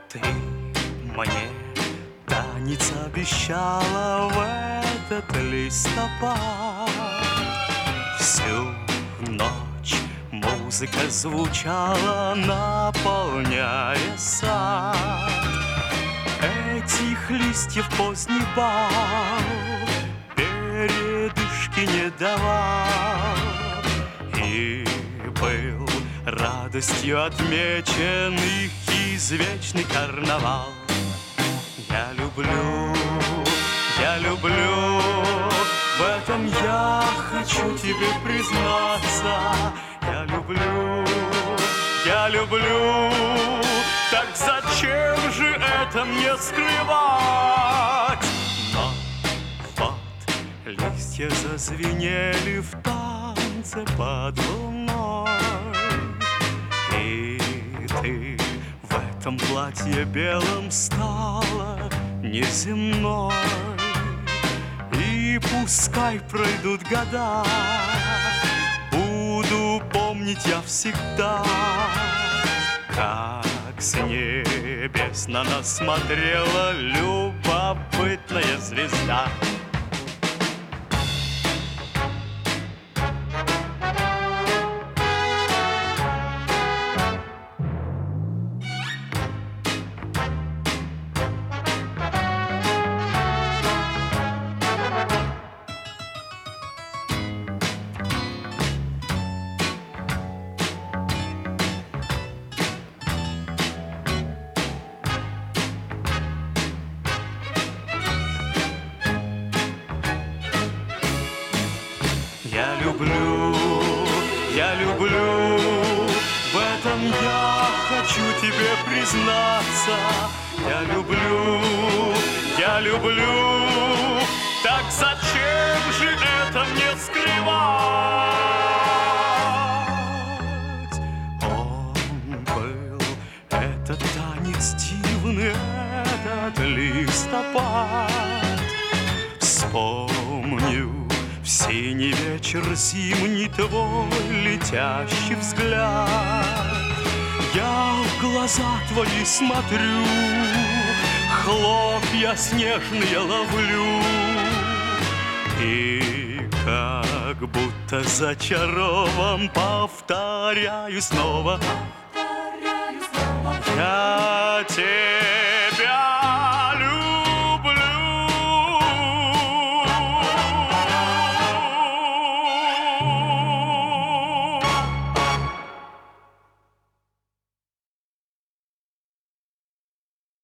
Ты мне танец обещала в этот листопад. Всю ночь музыка звучала, наполняя сад. Этих листьев поздний бал передышки не давал, и был радостью отмечен их извечный карнавал. Я люблю, в этом я хочу тебе признаться. Я люблю, так зачем же это мне скрывать? Но вот листья зазвенели в танце под луной, и ты в этом платье белом стала неземной. И пускай пройдут года, буду помнить я всегда, как с небес на нас смотрела любопытная звезда. Я люблю, в этом я хочу тебе признаться. Я люблю, так зачем же это мне скрывать? Он был, этот танец дивный, этот листопад. Вспомню в синий вечер зимний твой летящий взгляд. Я в глаза твои смотрю, хлопья снежные ловлю, и как будто зачарован повторяю снова. Я тебе